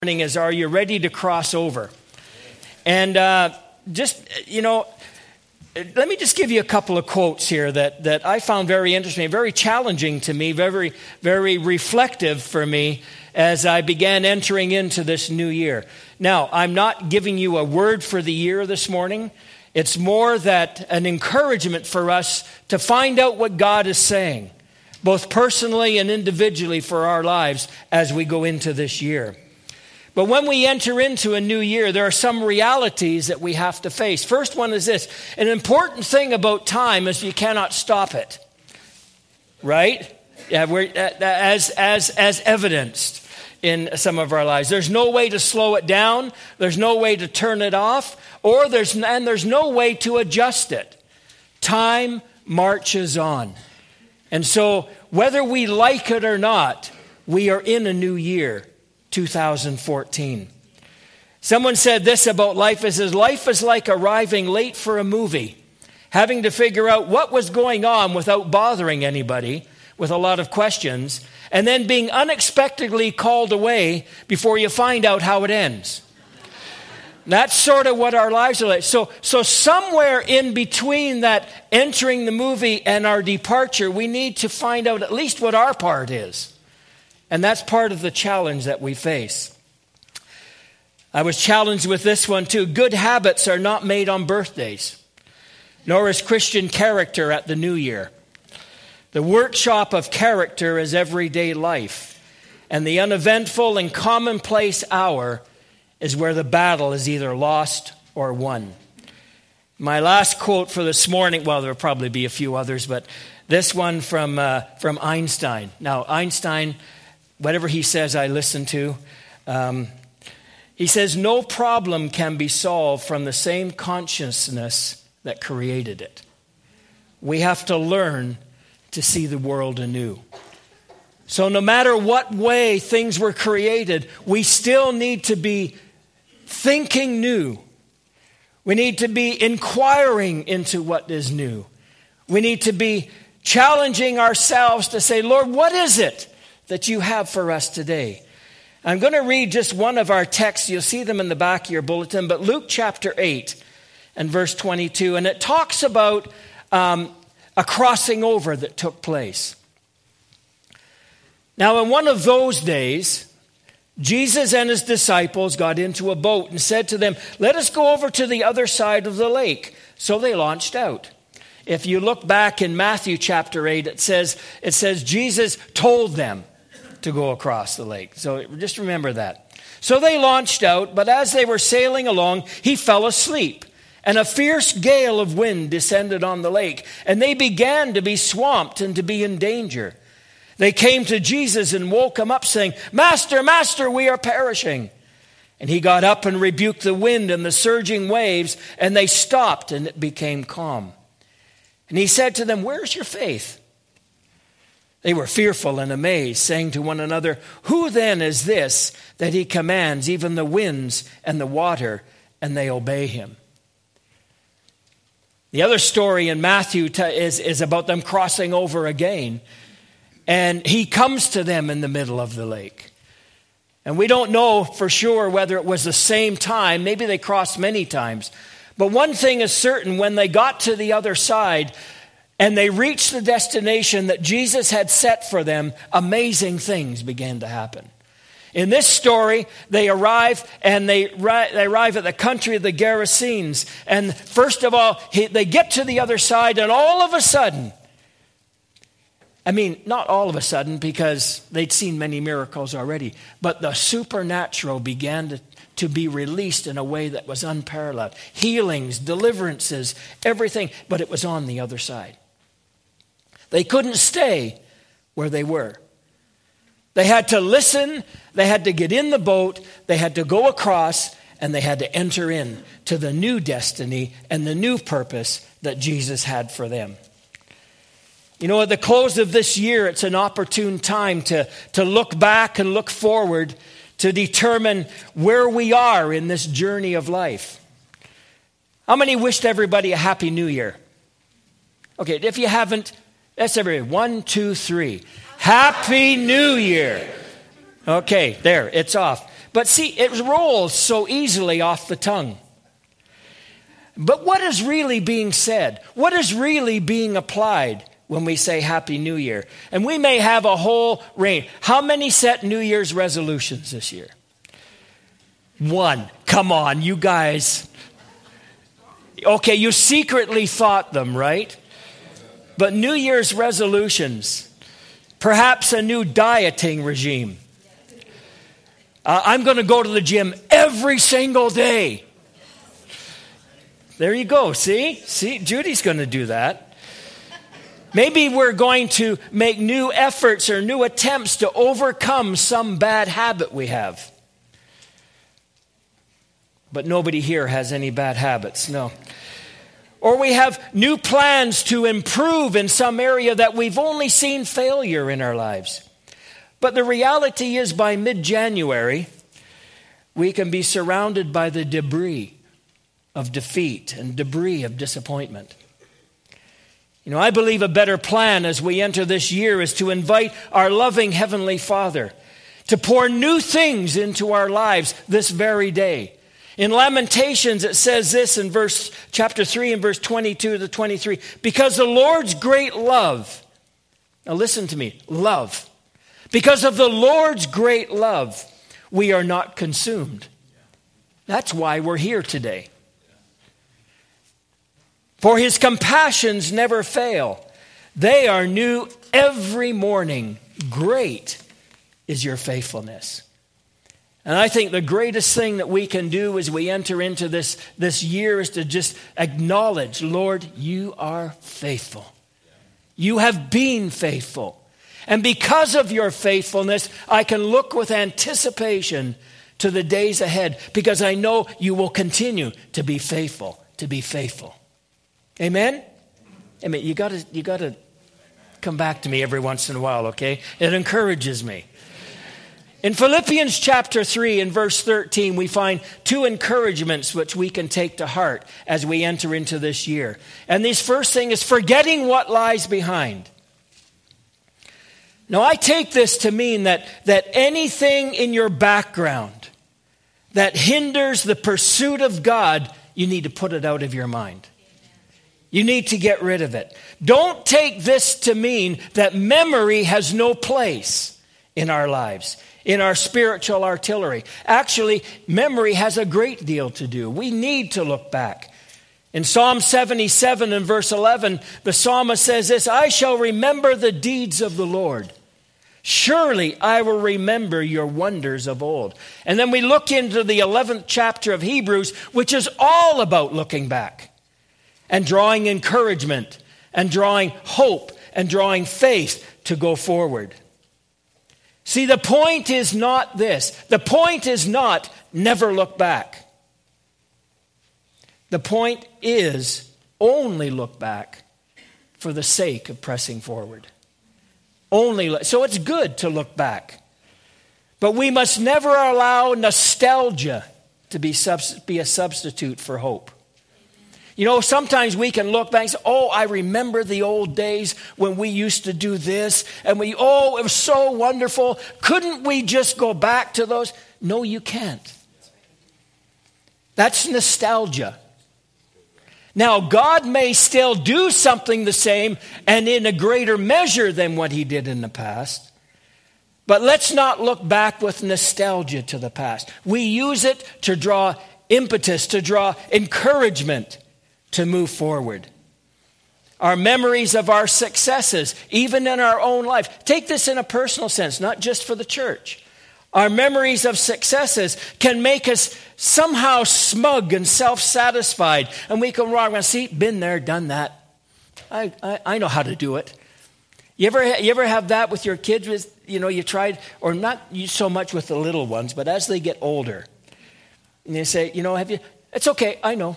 Is, are you ready to cross over? And let me just give you a couple of quotes here that I found very interesting, very challenging to me, very, very reflective for me as I began entering into this new year. Now, I'm not giving you a word for the year this morning. It's more that an encouragement for us to find out what God is saying, both personally and individually for our lives as we go into this year. But when we enter into a new year, there are some realities that we have to face. First one is this. An important thing about time is you cannot stop it. Right? Yeah, as evidenced in some of our lives. There's no way to slow it down. There's no way to turn it off. There's no way to adjust it. Time marches on. And so whether we like it or not, we are in a new year. 2014. Someone said this about life. It says, life is like arriving late for a movie, having to figure out what was going on without bothering anybody with a lot of questions, and then being unexpectedly called away before you find out how it ends. That's sort of what our lives are like. So somewhere in between that entering the movie and our departure, we need to find out at least what our part is. And that's part of the challenge that we face. I was challenged with this one too. Good habits are not made on birthdays, nor is Christian character at the new year. The workshop of character is everyday life, and the uneventful and commonplace hour is where the battle is either lost or won. My last quote for this morning, well, there'll probably be a few others, but this one from Einstein. Now, Einstein, whatever he says, I listen to. He says, no problem can be solved from the same consciousness that created it. We have to learn to see the world anew. So no matter what way things were created, we still need to be thinking new. We need to be inquiring into what is new. We need to be challenging ourselves to say, Lord, what is it that you have for us today? I'm going to read just one of our texts. You'll see them in the back of your bulletin, but Luke chapter 8 and verse 22, and it talks about a crossing over that took place. Now, in one of those days, Jesus and his disciples got into a boat and said to them, let us go over to the other side of the lake. So they launched out. If you look back in Matthew chapter 8, it says Jesus told them to go across the lake. So just remember that. So they launched out, but as they were sailing along, he fell asleep, and a fierce gale of wind descended on the lake, and they began to be swamped and to be in danger. They came to Jesus and woke him up, saying, Master, Master, we are perishing. And he got up and rebuked the wind and the surging waves, and they stopped, and it became calm. And he said to them, where's your faith? They were fearful and amazed, saying to one another, who then is this that he commands even the winds and the water, and they obey him? The other story in Matthew is about them crossing over again. And he comes to them in the middle of the lake. And we don't know for sure whether it was the same time. Maybe they crossed many times. But one thing is certain, when they got to the other side and they reached the destination that Jesus had set for them, amazing things began to happen. In this story, they arrive at the country of the Gerasenes. And first of all, they get to the other side, and all of a sudden, not all of a sudden, because they'd seen many miracles already, but the supernatural began to be released in a way that was unparalleled. Healings, deliverances, everything, but it was on the other side. They couldn't stay where they were. They had to listen, they had to get in the boat, they had to go across, and they had to enter in to the new destiny and the new purpose that Jesus had for them. You know, at the close of this year, it's an opportune time to look back and look forward to determine where we are in this journey of life. How many wished everybody a happy new year? Okay, if you haven't, that's everybody. 1, 2, 3. Happy New Year. Okay, there, it's off. But see, it rolls so easily off the tongue. But what is really being said? What is really being applied when we say Happy New Year? And we may have a whole range. How many set New Year's resolutions this year? 1. Come on, you guys. Okay, you secretly thought them, right? But New Year's resolutions, perhaps a new dieting regime. I'm going to go to the gym every single day. There you go. See, Judy's going to do that. Maybe we're going to make new efforts or new attempts to overcome some bad habit we have. But nobody here has any bad habits, no. Or we have new plans to improve in some area that we've only seen failure in our lives. But the reality is by mid-January, we can be surrounded by the debris of defeat and debris of disappointment. You know, I believe a better plan as we enter this year is to invite our loving Heavenly Father to pour new things into our lives this very day. In Lamentations, it says this in chapter 3 and verse 22 to 23. Because the Lord's great love, now listen to me, love. Because of the Lord's great love, we are not consumed. That's why we're here today. For his compassions never fail. They are new every morning. Great is your faithfulness. And I think the greatest thing that we can do as we enter into this year is to just acknowledge, Lord, you are faithful. You have been faithful. And because of your faithfulness, I can look with anticipation to the days ahead because I know you will continue to be faithful, Amen? Amen. You got to come back to me every once in a while, okay? It encourages me. In Philippians chapter 3 and verse 13, we find 2 encouragements which we can take to heart as we enter into this year. And this first thing is forgetting what lies behind. Now, I take this to mean that anything in your background that hinders the pursuit of God, you need to put it out of your mind. You need to get rid of it. Don't take this to mean that memory has no place in our lives, in our spiritual artillery. Actually, memory has a great deal to do. We need to look back. In Psalm 77 and verse 11, the psalmist says this, I shall remember the deeds of the Lord. Surely I will remember your wonders of old. And then we look into the 11th chapter of Hebrews, which is all about looking back and drawing encouragement and drawing hope and drawing faith to go forward. See, the point is not this. The point is not never look back. The point is only look back for the sake of pressing forward. So it's good to look back. But we must never allow nostalgia to be a substitute for hope. You know, sometimes we can look back and say, oh, I remember the old days when we used to do this. And it was so wonderful. Couldn't we just go back to those? No, you can't. That's nostalgia. Now, God may still do something the same and in a greater measure than what he did in the past. But let's not look back with nostalgia to the past. We use it to draw impetus, to draw encouragement to move forward. Our memories of our successes, even in our own life. Take this in a personal sense, not just for the church. Our memories of successes can make us somehow smug and self-satisfied. And we can walk around, see, been there, done that. I know how to do it. You ever have that with your kids? You tried, or not you so much with the little ones, but as they get older, and they say, have you? It's okay, I know.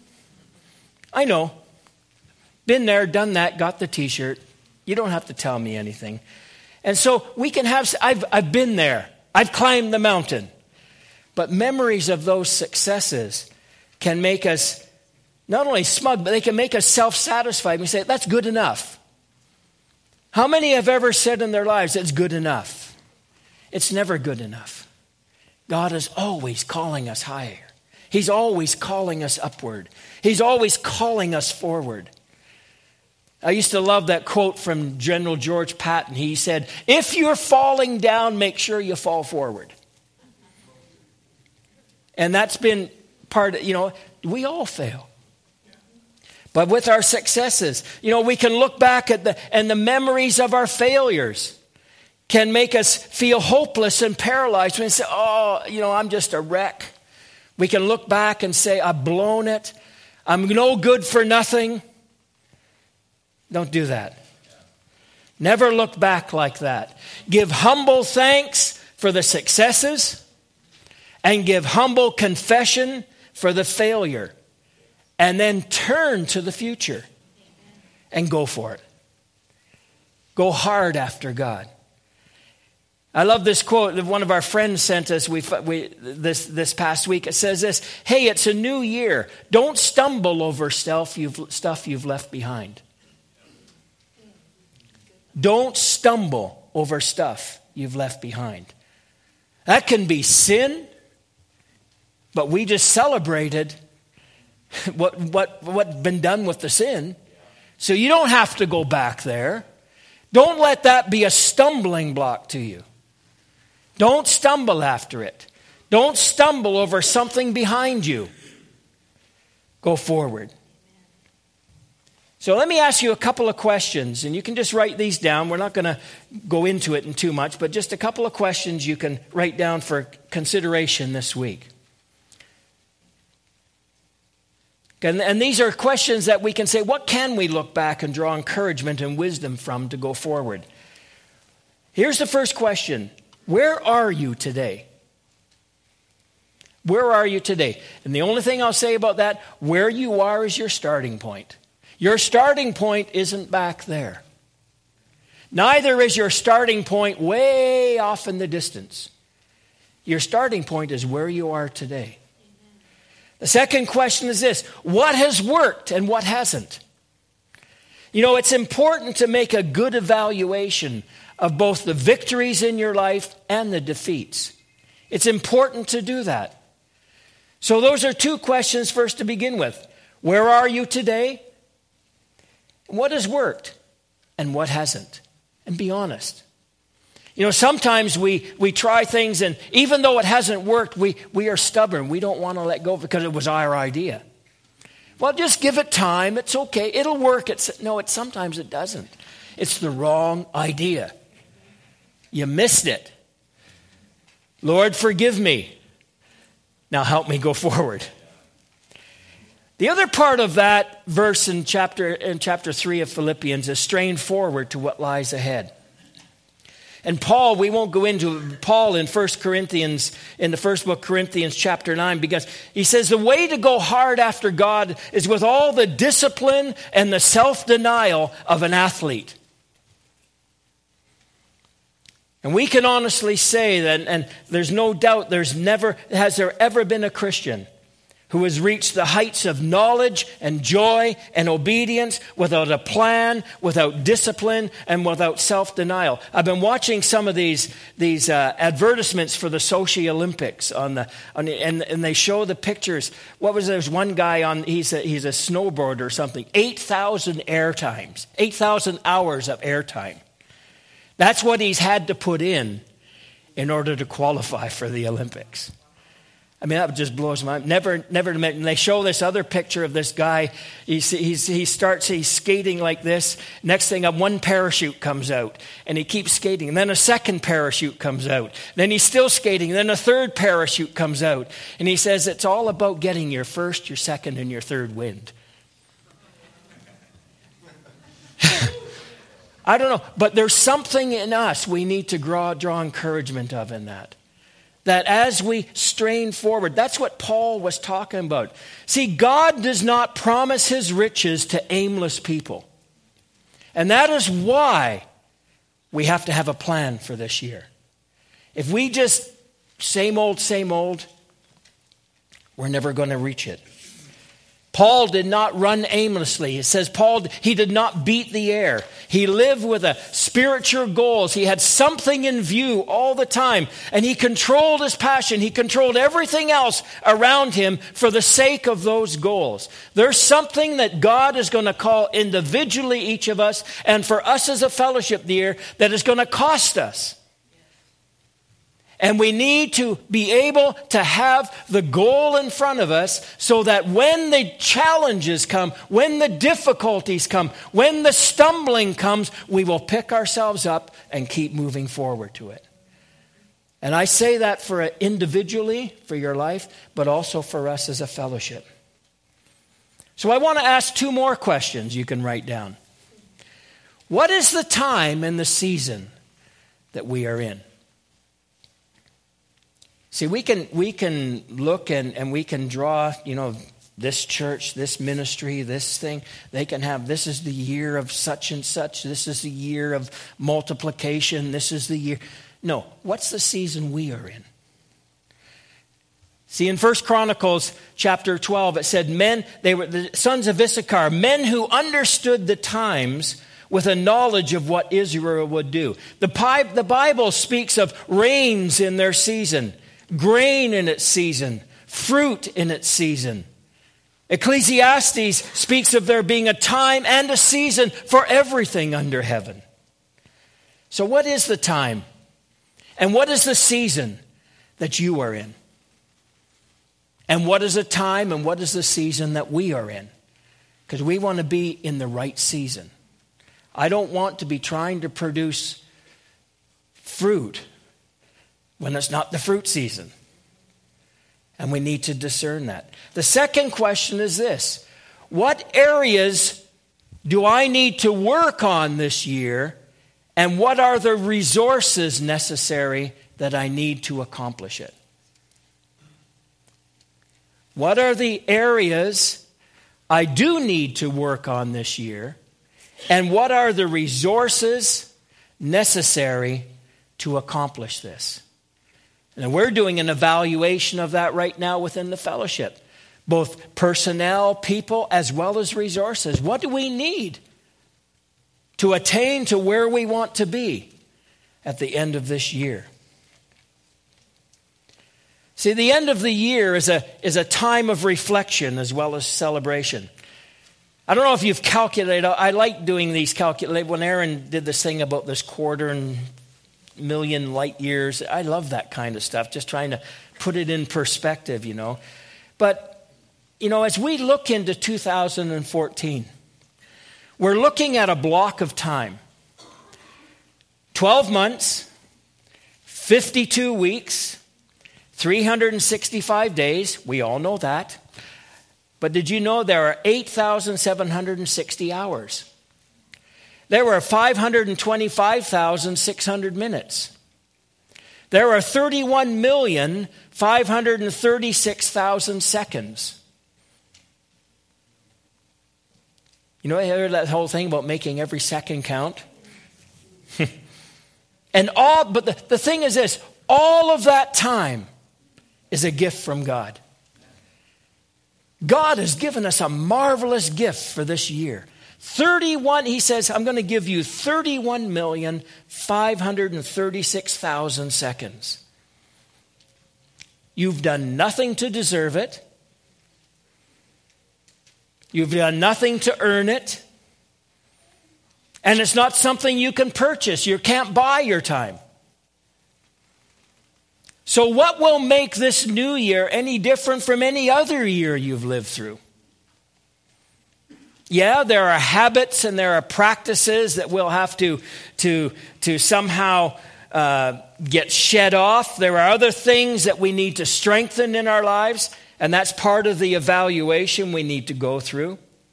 Been there, done that, got the t-shirt. You don't have to tell me anything. And so we can have, I've been there. I've climbed the mountain. But memories of those successes can make us not only smug, but they can make us self-satisfied. We say, that's good enough. How many have ever said in their lives, it's good enough? It's never good enough. God is always calling us higher. He's always calling us upward. He's always calling us forward. I used to love that quote from General George Patton. He said, if you're falling down, make sure you fall forward. And that's been part of, we all fail. But with our successes, we can look back at the memories of our failures can make us feel hopeless and paralyzed. We say, I'm just a wreck. We can look back and say, I've blown it. I'm no good for nothing. Don't do that. Never look back like that. Give humble thanks for the successes and give humble confession for the failure. And then turn to the future and go for it. Go hard after God. I love this quote that one of our friends sent us this past week. It says this, hey, it's a new year. Don't stumble over stuff you've left behind. Don't stumble over stuff you've left behind. That can be sin, but we just celebrated what's been done with the sin. So you don't have to go back there. Don't let that be a stumbling block to you. Don't stumble after it. Don't stumble over something behind you. Go forward. So let me ask you a couple of questions, and you can just write these down. We're not going to go into it in too much, but just a couple of questions you can write down for consideration this week. And these are questions that we can say, what can we look back and draw encouragement and wisdom from to go forward? Here's the first question. Where are you today? Where are you today? And the only thing I'll say about that, where you are is your starting point. Your starting point isn't back there. Neither is your starting point way off in the distance. Your starting point is where you are today. The second question is this: what has worked and what hasn't? It's important to make a good evaluation of both the victories in your life and the defeats. It's important to do that. So those are two questions first to begin with. Where are you today? What has worked and what hasn't? And be honest. Sometimes we try things, and even though it hasn't worked, we are stubborn. We don't want to let go because it was our idea. Well, just give it time. It's okay. It'll work. Sometimes it doesn't. It's the wrong idea. You missed it. Lord, forgive me. Now help me go forward. The other part of that verse in chapter 3 of Philippians is strain forward to what lies ahead. And Paul, we won't go into Paul in 1 Corinthians, in the first book, Corinthians chapter 9, because he says the way to go hard after God is with all the discipline and the self-denial of an athlete. And we can honestly say that, and there's no doubt has there ever been a Christian who has reached the heights of knowledge and joy and obedience without a plan, without discipline, and without self-denial. I've been watching some of these advertisements for the Sochi Olympics and they show the pictures. There's one guy he's a snowboarder or something, 8,000 hours of airtime. That's what he's had to put in order to qualify for the Olympics. I mean, that just blows my mind. Never to mention. They show this other picture of this guy. He's skating like this. Next thing, one parachute comes out, and he keeps skating. And then a second parachute comes out. Then he's still skating. And then a third parachute comes out. And he says it's all about getting your first, your second, and your third wind. I don't know, but there's something in us we need to draw encouragement of in that. That as we strain forward, that's what Paul was talking about. See, God does not promise his riches to aimless people. And that is why we have to have a plan for this year. If we just same old, we're never going to reach it. Paul did not run aimlessly. It says Paul, he did not beat the air. He lived with a spiritual goals. He had something in view all the time. And he controlled his passion. He controlled everything else around him for the sake of those goals. There's something that God is going to call individually each of us, and for us as a fellowship here, that is going to cost us. And we need to be able to have the goal in front of us so that when the challenges come, when the difficulties come, when the stumbling comes, we will pick ourselves up and keep moving forward to it. And I say that for individually, for your life, but also for us as a fellowship. So I want to ask two more questions you can write down. What is the time and the season that we are in? See, we can look and we can draw, this church, this ministry, this thing. They can have, this is the year of such and such. This is the year of multiplication. This is the year. No, what's the season we are in? See, in 1 Chronicles chapter 12, it said they were the sons of Issachar, men who understood the times with a knowledge of what Israel would do. The Bible speaks of rains in their season, grain in its season, fruit in its season. Ecclesiastes speaks of there being a time and a season for everything under heaven. So what is the time? And what is the season that you are in? And what is the time and what is the season that we are in? Because we want to be in the right season. I don't want to be trying to produce fruit when it's not the fruit season. And we need to discern that. The second question is this: what areas do I need to work on this year, and what are the resources necessary that I need to accomplish it? What are the areas I do need to work on this year, and what are the resources necessary to accomplish this? And we're doing an evaluation of that right now within the fellowship. Both personnel, people, as well as resources. What do we need to attain to where we want to be at the end of this year? See, the end of the year is a time of reflection as well as celebration. I don't know if you've calculated. I like doing these calculations. When Aaron did this thing about this 250,000 light years, I love that kind of stuff, just trying to put it in perspective, But, as we look into 2014, we're looking at a block of time. 12 months, 52 weeks, 365 days. We all know that. But did you know there are 8,760 hours? There were 525,600 minutes. There are 31,536,000 seconds. You heard that whole thing about making every second count? But the thing is this, all of that time is a gift from God. God has given us a marvelous gift for this year. He says, I'm going to give you 31,536,000 seconds. You've done nothing to deserve it. You've done nothing to earn it. And it's not something you can purchase. You can't buy your time. So what will make this new year any different from any other year you've lived through? Yeah, there are habits and there are practices that we'll have to somehow get shed off. There are other things that we need to strengthen in our lives, and that's part of the evaluation we need to go through.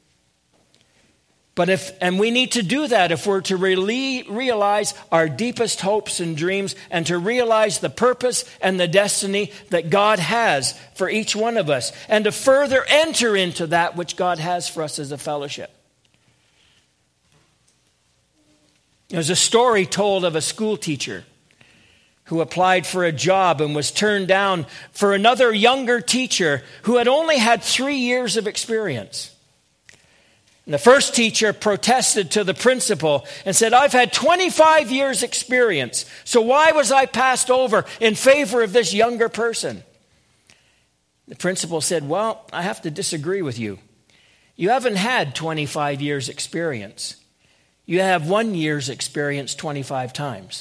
And we need to do that if we're to really realize our deepest hopes and dreams and to realize the purpose and the destiny that God has for each one of us and to further enter into that which God has for us as a fellowship. There's a story told of a school teacher who applied for a job and was turned down for another younger teacher who had only had 3 years of experience. And the first teacher protested to the principal and said, "I've had 25 years experience, so why was I passed over in favor of this younger person?" The principal said, "Well, I have to disagree with you. You haven't had 25 years experience. You have 1 year's experience 25 times."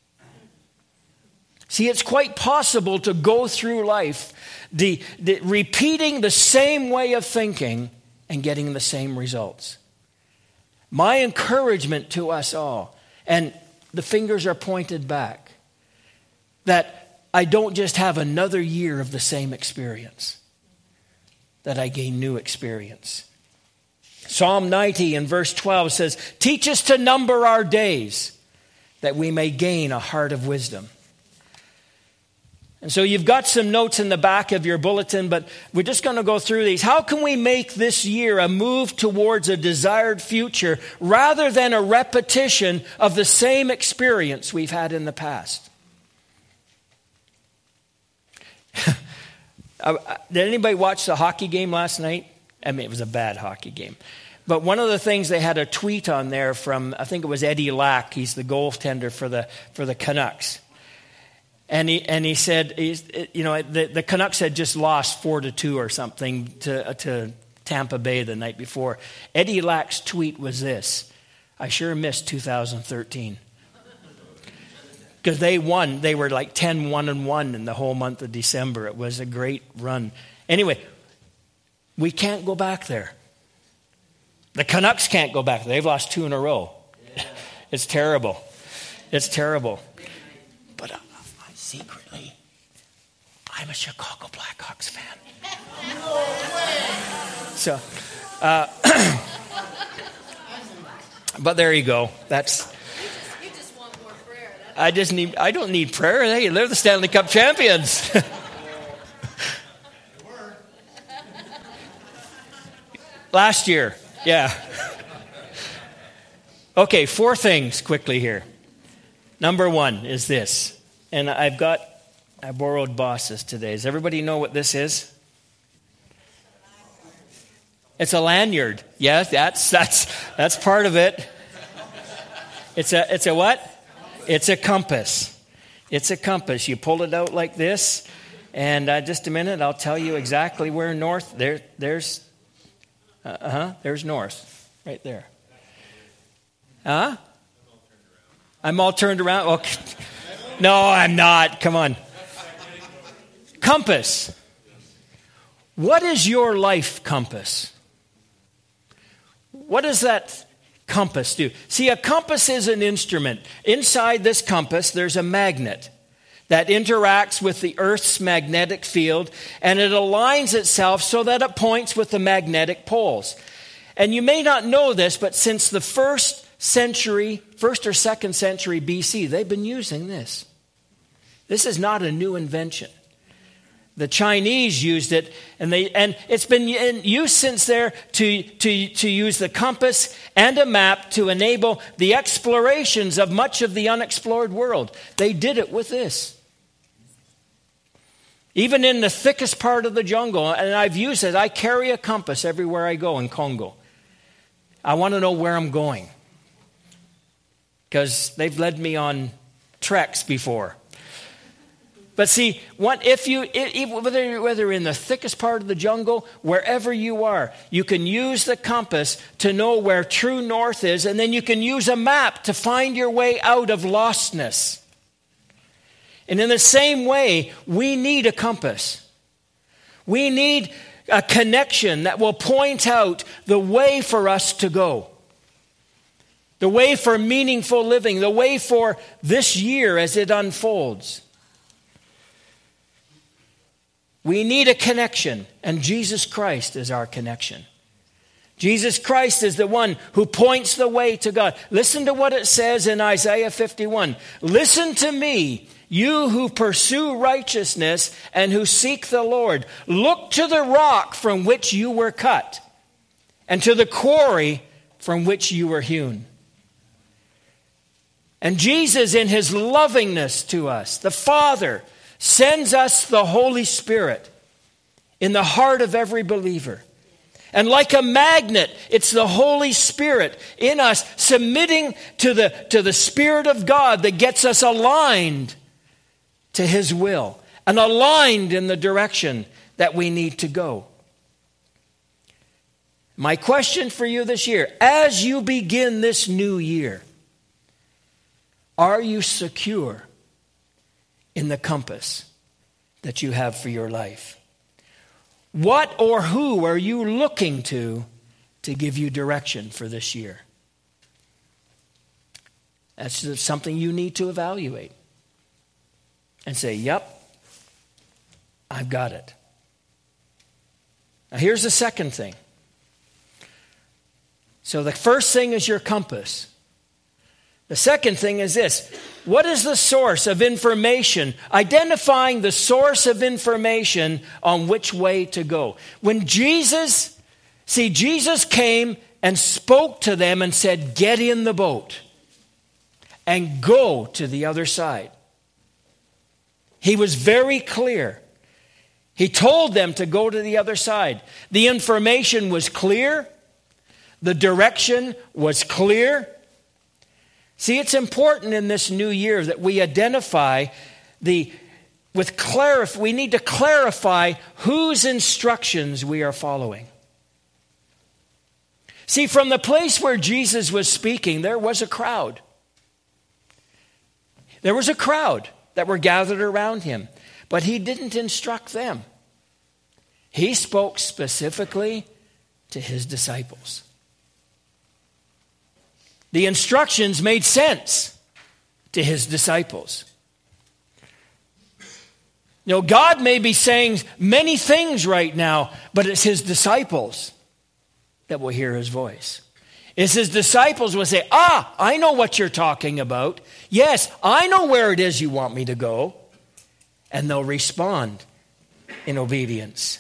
See, it's quite possible to go through life repeating the same way of thinking and getting the same results. My encouragement to us all, and the fingers are pointed back, that I don't just have another year of the same experience, that I gain new experience. Psalm 90 and verse 12 says, "Teach us to number our days, that we may gain a heart of wisdom." And so you've got some notes in the back of your bulletin, but we're just going to go through these. How can we make this year a move towards a desired future rather than a repetition of the same experience we've had in the past? Did anybody watch the hockey game last night? I mean, it was a bad hockey game. But one of the things, they had a tweet on there from, I think it was Eddie Lack. He's the goaltender for the Canucks. And he said, the Canucks had just lost 4-2 or something to Tampa Bay the night before. Eddie Lack's tweet was this: "I sure missed 2013." Because they won. They were like 10-1-1 in the whole month of December. It was a great run. Anyway, we can't go back there. The Canucks can't go back there. They've lost 2 in a row. Yeah. It's terrible. It's terrible. But secretly, I'm a Chicago Blackhawks fan. No way. So, but there you go. That's. You just want more prayer. I don't need prayer. Hey, they're the Stanley Cup champions. Last year, yeah. Okay, 4 things quickly here. Number 1 is this. And I borrowed Boss's today. Does everybody know what this is? It's a lanyard. Yes, that's part of it. It's a what? It's a compass. It's a compass. You pull it out like this, and just a minute, I'll tell you exactly where north. There's north, right there. Huh? I'm all turned around. Okay. No, I'm not. Come on. Compass. What is your life compass? What does that compass do? See, a compass is an instrument. Inside this compass, there's a magnet that interacts with the Earth's magnetic field, and it aligns itself so that it points with the magnetic poles. And you may not know this, but since the first or second century BC, they've been using this. This is not a new invention. The Chinese used it, and it's been in use since there to use the compass and a map to enable the explorations of much of the unexplored world. They did it with this. Even in the thickest part of the jungle, and I've used it, I carry a compass everywhere I go in Congo. I want to know where I'm going, because they've led me on treks before. But see, whether in the thickest part of the jungle, wherever you are, you can use the compass to know where true north is, and then you can use a map to find your way out of lostness. And in the same way, we need a compass. We need a connection that will point out the way for us to go. The way for meaningful living, the way for this year as it unfolds. We need a connection, and Jesus Christ is our connection. Jesus Christ is the one who points the way to God. Listen to what it says in Isaiah 51. "Listen to me, you who pursue righteousness and who seek the Lord. Look to the rock from which you were cut, and to the quarry from which you were hewn." And Jesus, in his lovingness to us, the Father, sends us the Holy Spirit in the heart of every believer. And like a magnet, it's the Holy Spirit in us submitting to the Spirit of God that gets us aligned to his will and aligned in the direction that we need to go. My question for you this year, as you begin this new year, are you secure in the compass that you have for your life? What or who are you looking to give you direction for this year? That's something you need to evaluate and say, yep, I've got it. Now here's the second thing. So the first thing is your compass. The second thing is this. What is the source of information? Identifying the source of information on which way to go. When Jesus came and spoke to them and said, get in the boat and go to the other side. He was very clear. He told them to go to the other side. The information was clear. The direction was clear. See, it's important in this new year that we identify we need to clarify whose instructions we are following. See, from the place where Jesus was speaking, there was a crowd. There was a crowd that were gathered around him, but he didn't instruct them. He spoke specifically to his disciples. The instructions made sense to his disciples. You know, God may be saying many things right now, but it's his disciples that will hear his voice. It's his disciples will say, I know what you're talking about. Yes, I know where it is you want me to go. And they'll respond in obedience.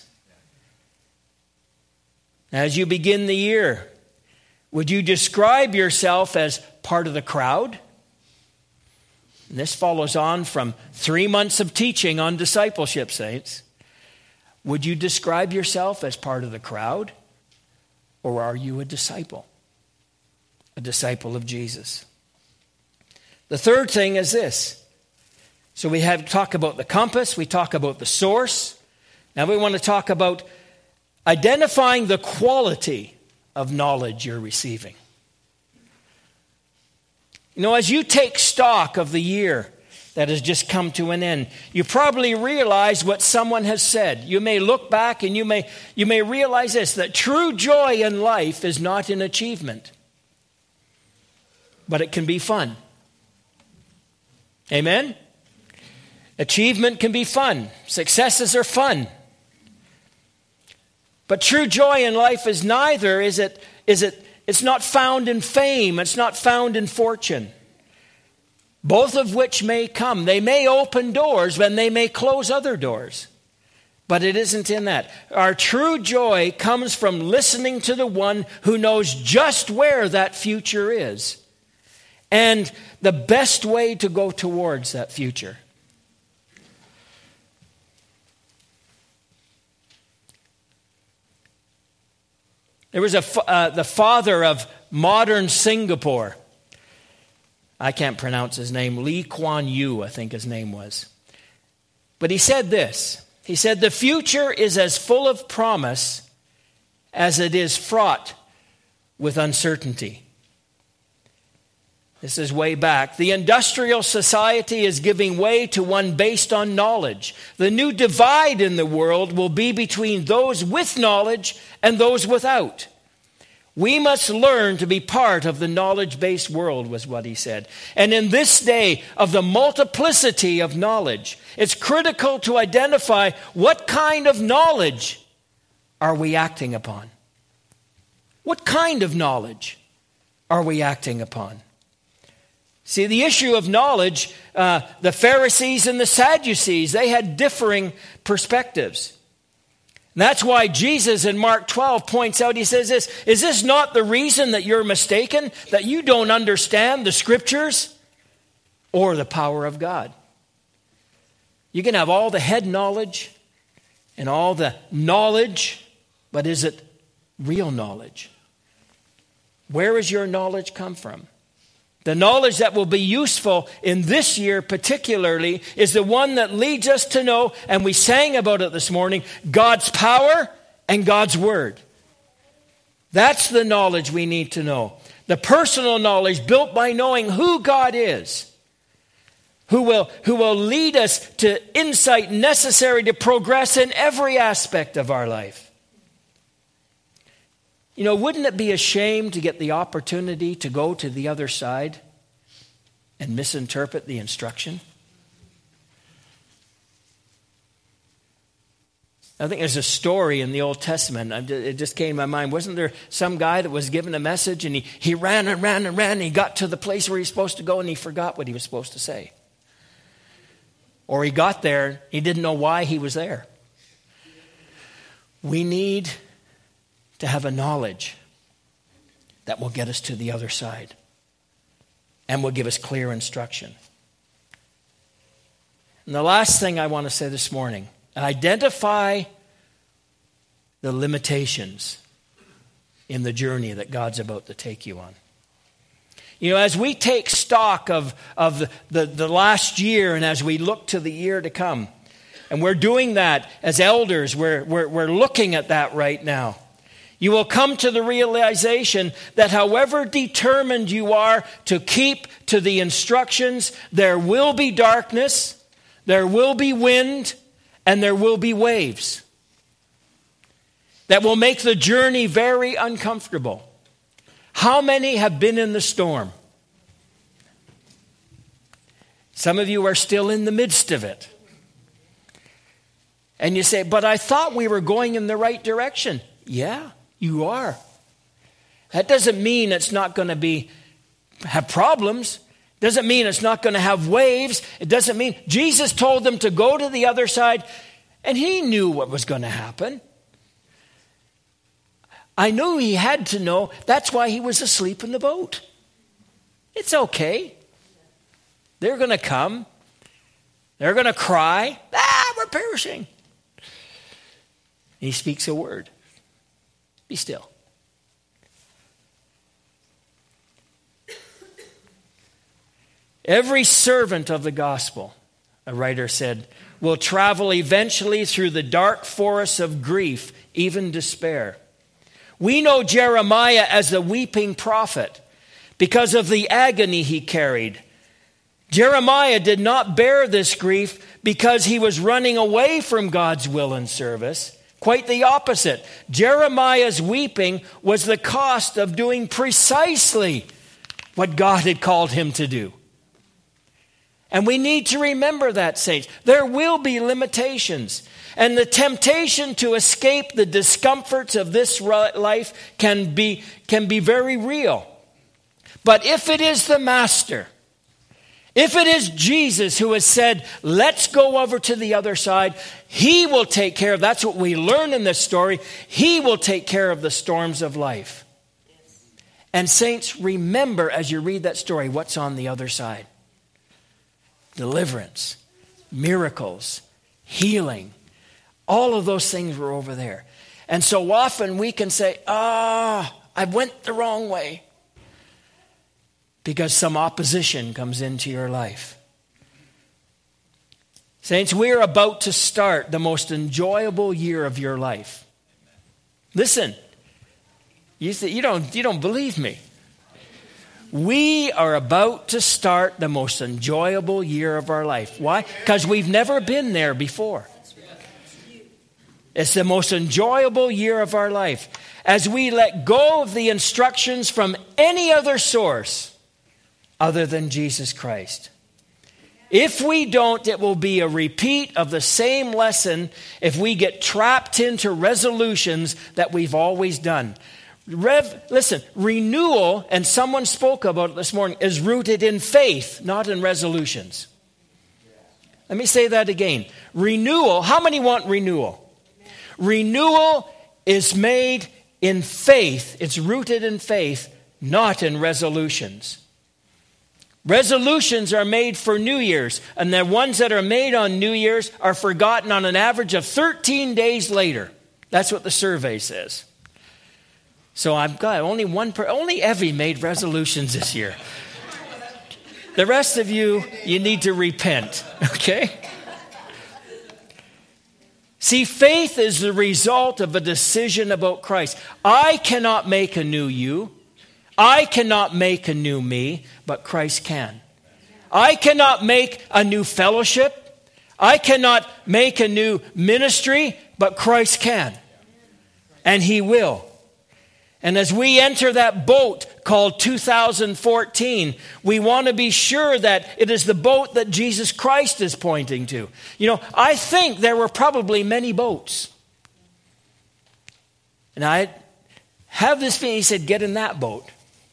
As you begin the year, would you describe yourself as part of the crowd? And this follows on from 3 months of teaching on discipleship, saints. Would you describe yourself as part of the crowd? Or are you a disciple? A disciple of Jesus. The third thing is this. So we have talk about the compass. We talk about the source. Now we want to talk about identifying the quality of knowledge you're receiving. You know, as you take stock of the year that has just come to an end, you probably realize what someone has said. You may look back and you may realize this, that true joy in life is not in achievement, but it can be fun. Amen? Achievement can be fun. Successes are fun. But true joy in life is neither, it's not found in fame, it's not found in fortune. Both of which may come. They may open doors when they may close other doors. But it isn't in that. Our true joy comes from listening to the one who knows just where that future is and the best way to go towards that future. There was the father of modern Singapore. I can't pronounce his name. Lee Kuan Yew, I think his name was. But he said this. He said, the future is as full of promise as it is fraught with uncertainty. This is way back. The industrial society is giving way to one based on knowledge. The new divide in the world will be between those with knowledge and those without. We must learn to be part of the knowledge-based world, was what he said. And in this day of the multiplicity of knowledge, it's critical to identify what kind of knowledge are we acting upon. What kind of knowledge are we acting upon? See, the issue of knowledge, the Pharisees and the Sadducees, they had differing perspectives. And that's why Jesus in Mark 12 points out, he says this, is this not the reason that you're mistaken, that you don't understand the scriptures? or the power of God. You can have all the head knowledge and all the knowledge, but is it real knowledge? Where does your knowledge come from? The knowledge that will be useful in this year particularly is the one that leads us to know, and we sang about it this morning, God's power and God's word. That's the knowledge we need to know. The personal knowledge built by knowing who God is, who will lead us to insight necessary to progress in every aspect of our life. You know, wouldn't it be a shame to get the opportunity to go to the other side and misinterpret the instruction? I think there's a story in the Old Testament. It just came to my mind. Wasn't there some guy that was given a message and he ran and ran and ran and he got to the place where he's supposed to go and he forgot what he was supposed to say? Or he got there, he didn't know why he was there. We need to have a knowledge that will get us to the other side and will give us clear instruction. And the last thing I want to say this morning, identify the limitations in the journey that God's about to take you on. You know, as we take stock of the last year and as we look to the year to come, and we're doing that as elders, we're looking at that right now. You will come to the realization that however determined you are to keep to the instructions, there will be darkness, there will be wind, and there will be waves that will make the journey very uncomfortable. How many have been in the storm? Some of you are still in the midst of it. And you say, but I thought we were going in the right direction. Yeah, you are. That doesn't mean it's not going to have problems. Doesn't mean it's not going to have waves. It doesn't mean Jesus told them to go to the other side, and he knew what was going to happen. I knew he had to know. That's why he was asleep in the boat. It's okay. They're going to come. They're going to cry. We're perishing. And he speaks a word. Be still. Every servant of the gospel, a writer said, will travel eventually through the dark forests of grief, even despair. We know Jeremiah as the weeping prophet because of the agony he carried. Jeremiah did not bear this grief because he was running away from God's will and service. Quite the opposite. Jeremiah's weeping was the cost of doing precisely what God had called him to do. And we need to remember that, saints. There will be limitations. And the temptation to escape the discomforts of this life can be very real. But if it is the Master, if it is Jesus who has said, let's go over to the other side, he will take care of, that's what we learn in this story, he will take care of the storms of life. And saints, remember as you read that story, what's on the other side. Deliverance, miracles, healing, all of those things were over there. And so often we can say, I went the wrong way. Because some opposition comes into your life. Saints, we are about to start the most enjoyable year of your life. Listen, you don't believe me. We are about to start the most enjoyable year of our life. Why? Because we've never been there before. It's the most enjoyable year of our life. As we let go of the instructions from any other source other than Jesus Christ. If we don't, it will be a repeat of the same lesson if we get trapped into resolutions that we've always done. Listen, renewal, and someone spoke about it this morning, is rooted in faith, not in resolutions. Let me say that again. Renewal, how many want renewal? Renewal is made in faith. It's rooted in faith, not in resolutions. Resolutions are made for New Year's, and the ones that are made on New Year's are forgotten on an average of 13 days later. That's what the survey says. So I've got only Evie made resolutions this year. The rest of you need to repent, okay? See, faith is the result of a decision about Christ. I cannot make a new you. I cannot make a new me, but Christ can. I cannot make a new fellowship. I cannot make a new ministry, but Christ can. And He will. And as we enter that boat called 2014, we want to be sure that it is the boat that Jesus Christ is pointing to. You know, I think there were probably many boats. And I have this feeling, He said, get in that boat.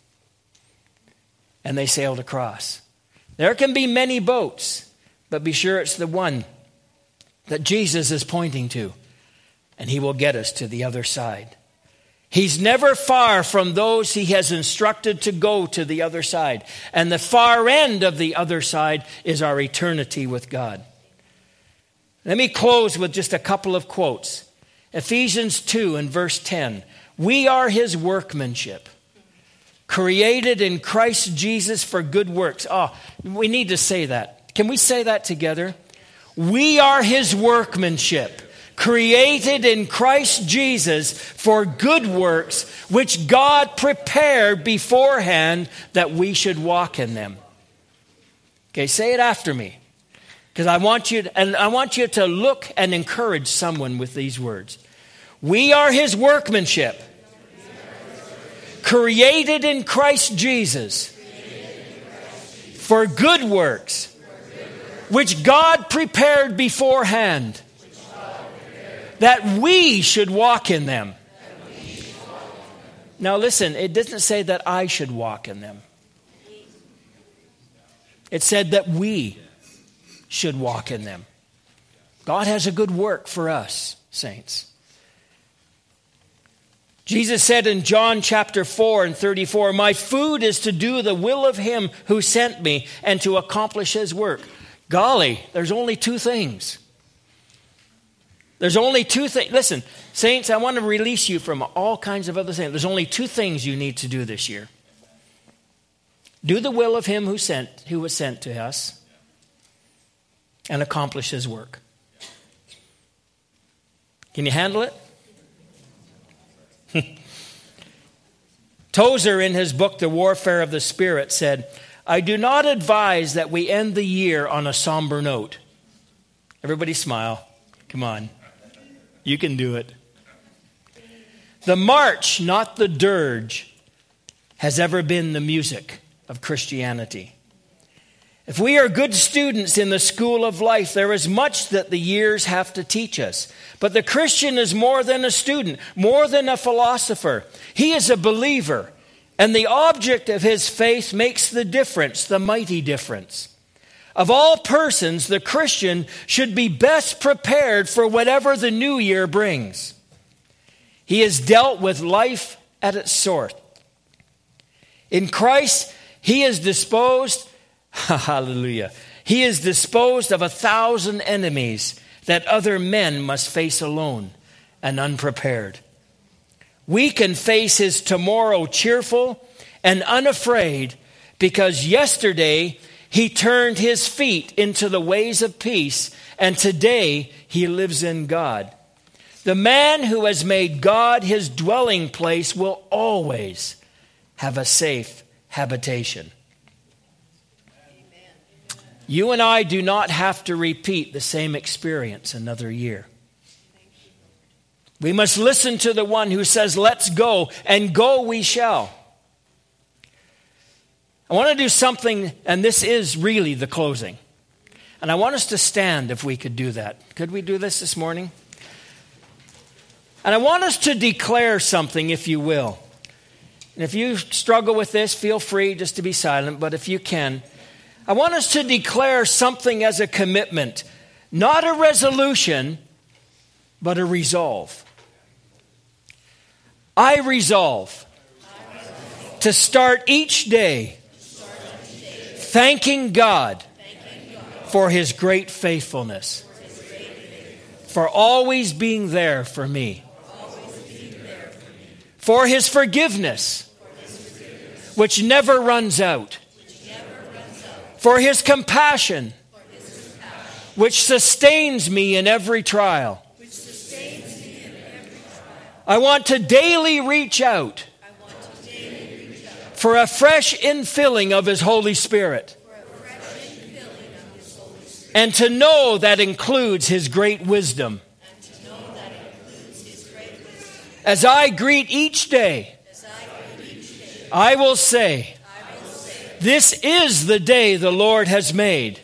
And they sailed across. There can be many boats, but be sure it's the one that Jesus is pointing to. And He will get us to the other side. He's never far from those He has instructed to go to the other side. And the far end of the other side is our eternity with God. Let me close with just a couple of quotes. Ephesians 2 and verse 10. We are His workmanship, created in Christ Jesus for good works. Oh, we need to say that. Can we say that together? We are His workmanship, created in Christ Jesus for good works, which God prepared beforehand that we should walk in them. Okay, say it after me. Because I want you to look and encourage someone with these words. We are His workmanship, created in Christ Jesus for good works, which God prepared beforehand that we should walk in them. Now listen, it doesn't say that I should walk in them. It said that we should walk in them. God has a good work for us, saints. Jesus said in John chapter 4 and 34, my food is to do the will of Him who sent me and to accomplish His work. Golly, there's only two things. There's only two things. Listen, saints, I want to release you from all kinds of other things. There's only two things you need to do this year. Do the will of Him who was sent to us and accomplish His work. Can you handle it? Tozer, in his book, The Warfare of the Spirit, said, I do not advise that we end the year on a somber note. Everybody smile. Come on. You can do it. The march, not the dirge, has ever been the music of Christianity. If we are good students in the school of life, there is much that the years have to teach us. But the Christian is more than a student, more than a philosopher. He is a believer, and the object of his faith makes the difference, the mighty difference. Of all persons, the Christian should be best prepared for whatever the new year brings. He has dealt with life at its source. In Christ, he is disposed, hallelujah, he is disposed of 1,000 enemies that other men must face alone and unprepared. We can face his tomorrow cheerful and unafraid because yesterday he turned his feet into the ways of peace, and today he lives in God. The man who has made God his dwelling place will always have a safe habitation. Amen. You and I do not have to repeat the same experience another year. We must listen to the one who says, let's go, and go we shall. I want to do something, and this is really the closing. And I want us to stand if we could do that. Could we do this morning? And I want us to declare something, if you will. And if you struggle with this, feel free just to be silent. But if you can, I want us to declare something as a commitment. Not a resolution, but a resolve. I resolve to start each day thanking God for his great faithfulness, for always being there for me, for his forgiveness, which never runs out, for his compassion, which sustains me in every trial. I want to daily reach out for a fresh infilling of his Holy Spirit, and to know that includes his great wisdom. As I greet each day, I will say, this is the day the Lord has made,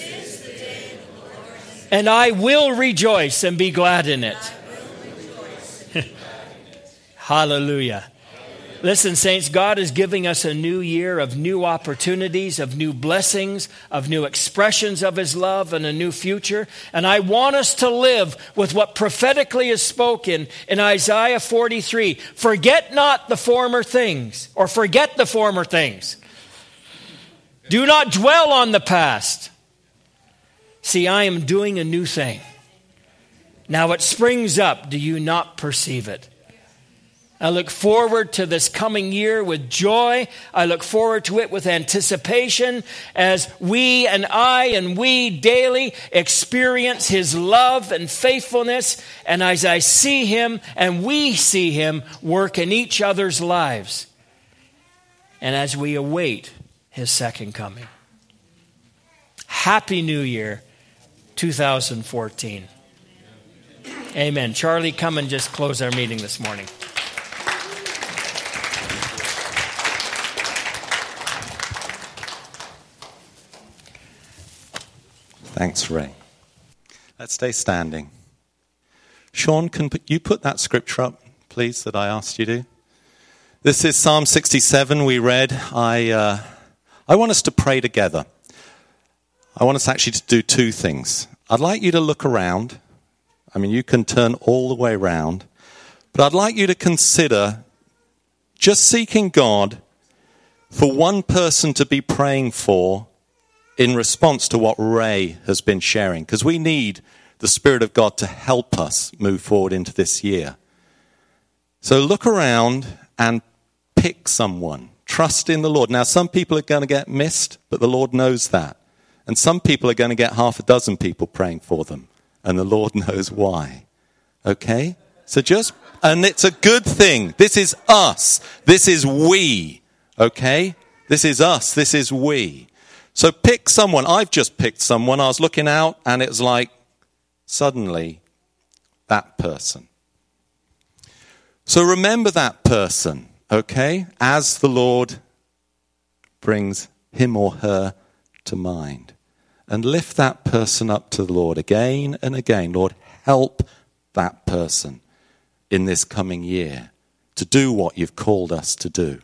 and I will rejoice and be glad in it. Hallelujah. Listen, saints, God is giving us a new year of new opportunities, of new blessings, of new expressions of his love, and a new future. And I want us to live with what prophetically is spoken in Isaiah 43. Forget not the former things, or forget the former things. Do not dwell on the past. See, I am doing a new thing. Now it springs up. Do you not perceive it? I look forward to this coming year with joy. I look forward to it with anticipation as we daily experience his love and faithfulness, and as I see him and we see him work in each other's lives, and as we await his second coming. Happy New Year 2014. Amen. Charlie, come and just close our meeting this morning. Thanks, Ray. Let's stay standing. Sean, can you put that scripture up, please, that I asked you to? This is Psalm 67 we read. I want us to pray together. I want us actually to do two things. I'd like you to look around. I mean, you can turn all the way around. But I'd like you to consider just seeking God for one person to be praying for in response to what Ray has been sharing, because we need the Spirit of God to help us move forward into this year. So look around and pick someone. Trust in the Lord. Now, some people are going to get missed, but the Lord knows that. And some people are going to get half a dozen people praying for them, and the Lord knows why. Okay? So and it's a good thing. This is us. This is we. Okay? This is us. This is we. So pick someone. I've just picked someone. I was looking out and it was like, suddenly, that person. So remember that person, okay, as the Lord brings him or her to mind. And lift that person up to the Lord again and again. Lord, help that person in this coming year to do what you've called us to do.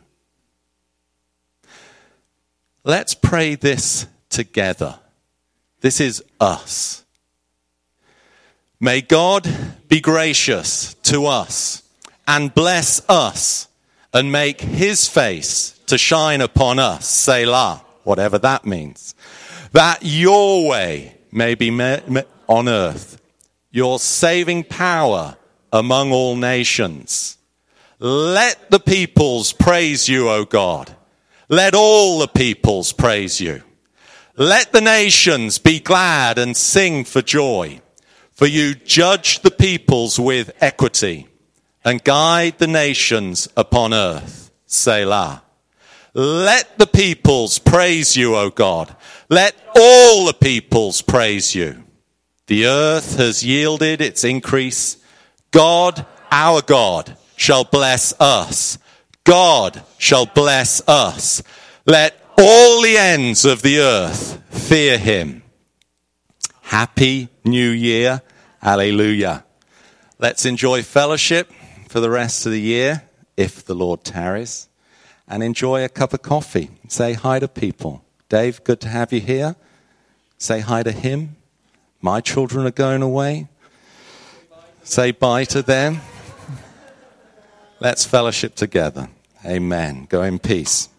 Let's pray this together. This is us. May God be gracious to us and bless us and make his face to shine upon us, Selah, whatever that means. That your way may be on earth, your saving power among all nations. Let the peoples praise you, O God. Let all the peoples praise you. Let the nations be glad and sing for joy. For you judge the peoples with equity and guide the nations upon earth. Selah. Let the peoples praise you, O God. Let all the peoples praise you. The earth has yielded its increase. God, our God, shall bless us. God shall bless us. Let all the ends of the earth fear him. Happy New Year. Hallelujah. Let's enjoy fellowship for the rest of the year, if the Lord tarries, and enjoy a cup of coffee. Say hi to people. Dave, good to have you here. Say hi to him. My children are going away. Say bye to them. Let's fellowship together. Amen. Go in peace.